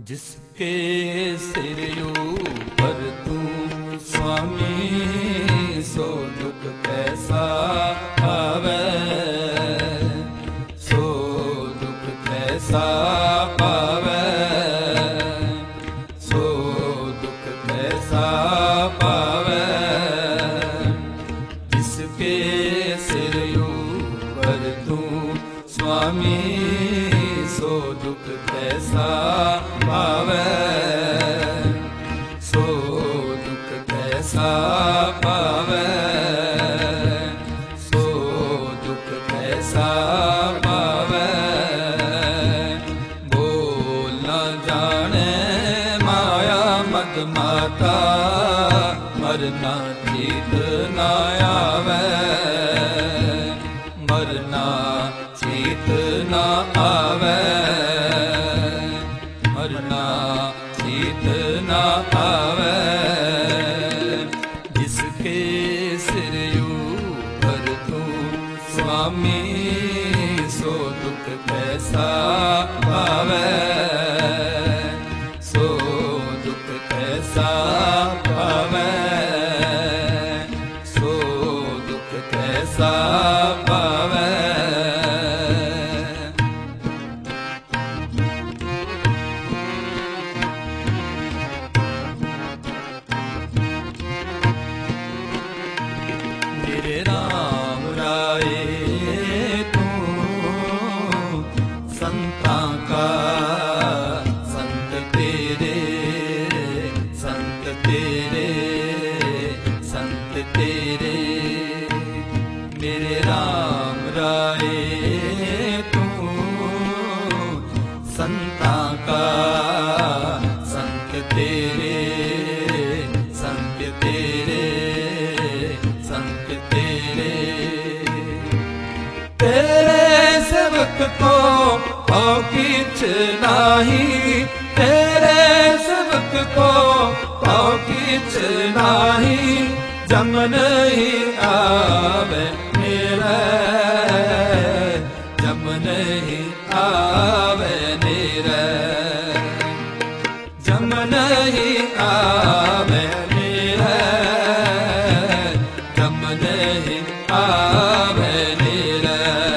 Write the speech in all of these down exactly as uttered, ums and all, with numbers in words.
जिसके सिर ऊपर तू स्वामी, सो दुख कैसा पावे, सो दुख कैसा पावे, सो दुख कैसा पावे। जिसके सिर ऊपर तू स्वामी, सो दुख कैसा पावे, सो दुख कैसा पावे, सो दुख कैसा पावे। बोल न जाने माया मद माता, मरना चीत न आवे, मरना चीत न आवे, मरना चीत न आवे। जिसके सिर ऊपर तू स्वामी, सो दुख कैसा पावे, सो दुख कैसा पावे, सो दुख कैसा पावे। मेरे राम राये तू संतां का संत तेरे, संत तेरे, संत तेरे। मेरे राम राये तू संतां का संत तेरे, संत तेरे, संत तेरे। तेरे सेवक को पाओ किछ नाही, तेरे सेवक को पाओ किछ नाही। जम नहीं आवे मेरा, जम नहीं आवे मेरा, जम नहीं आवे मेरा, जम नहीं आवे मेरा।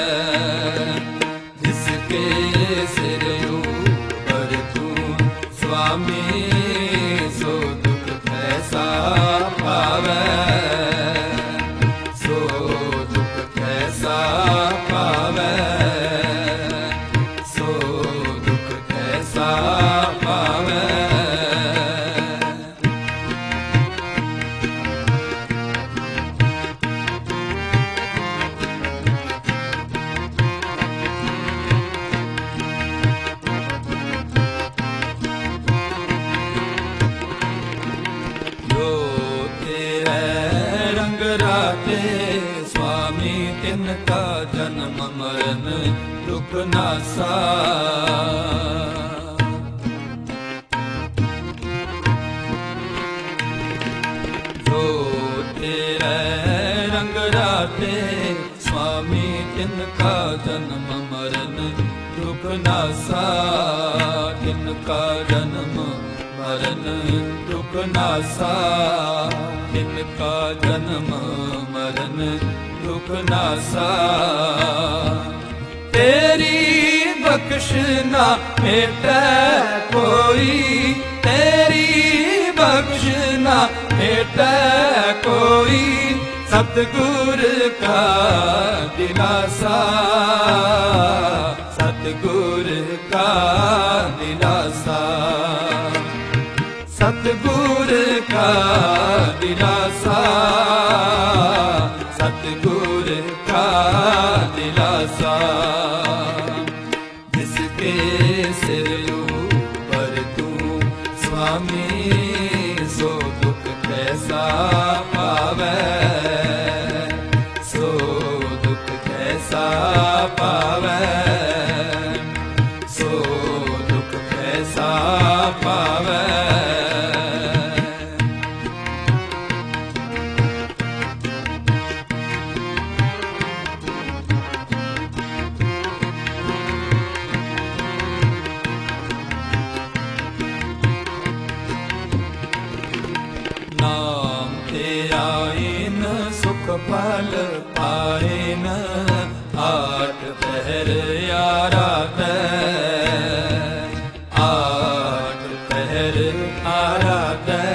जिसके सिर ऊपर तू स्वामी, सो दुख कैसा पावे, सो दुख कैसा पावे, सो दुख कैसा पावे। जो तेरे रंग राते स्वामी, तिनका जन्म मरण दुख नासा। जो तेरे रंग राते स्वामी, तिनका जन्म मरण दुख नासा। तिनका जन्म मरण दुख नासा, तिनका जन्म मरण दुख नासा। तेरी बख्श ना मेटे कोई, तेरी बख्श ना मेटे कोई। सतगुर का दिलासा, सतगुर का दिलासा, सतगुर का दिलासा, सतगुर का दिलासा। जिसके सिर ऊपर तू स्वामी, सो दुख कैसा पावे, सो दुख कैसा पावे, सो दुख कैसा पावे। फल पाए न आठ पहर आराधै आठ पहर आराधै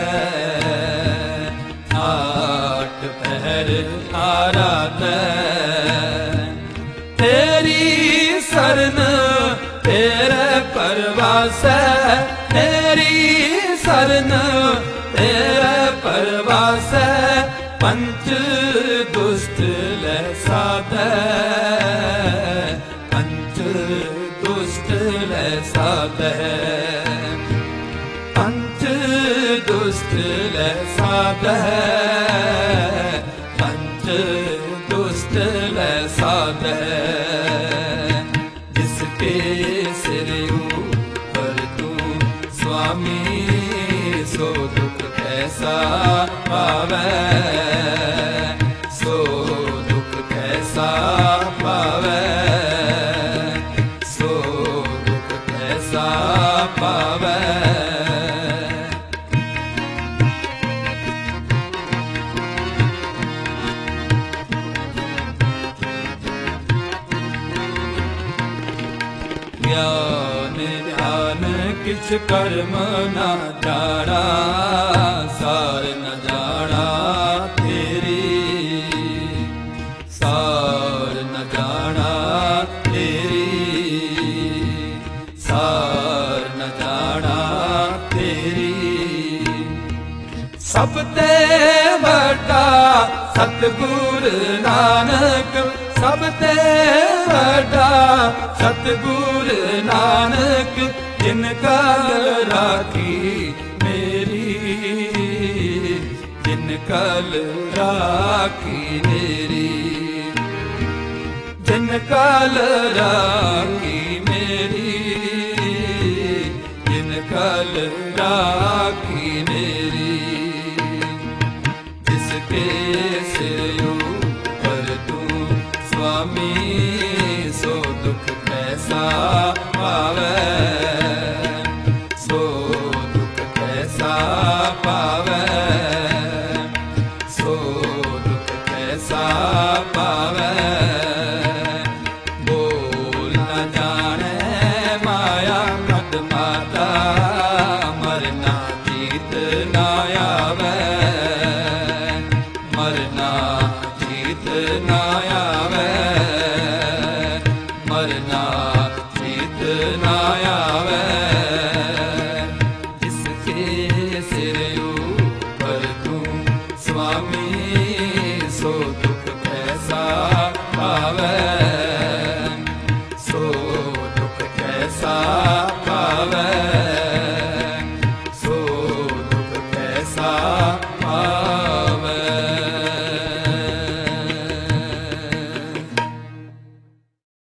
आठ पहर आराधै तेरी सरन तेरे परवासै तेरी सरन तेरे परवासै पंच दुष्ट लै साधै पंच दुष्ट लै साधै पंच दुष्ट लै साधै पंच दुष्ट लै साधै जिसके सिर ऊपर तू स्वामी सो दुख कैसा पावै सो दुख कैसा पावै सो दुख कैसा पावै ज्ञान ध्यान किछ कर्म न जाना सार न जाना तेरी सार न जाना तेरी सार न जाना तेरी सब ते बड़ा सतगुर नानक सब ते बड़ा सतगुर नानक जिन कल राखी मेरी जिन कल राखी मेरी जिन कल राखी मेरी जिन कल राखी मेरी जिसके सिर ऊपर तू स्वामी सो दुख कैसा पावै सो दुख कैसा पावै सो दुख कैसा पावै बोल न जाने माया मद माता मरना जीत ना आवै मरना जीत ना आवै मरना जीत ना आवै जिसके सिर ऊपर तू स्वामी सो दुख कैसा पावै सो दुख कैसा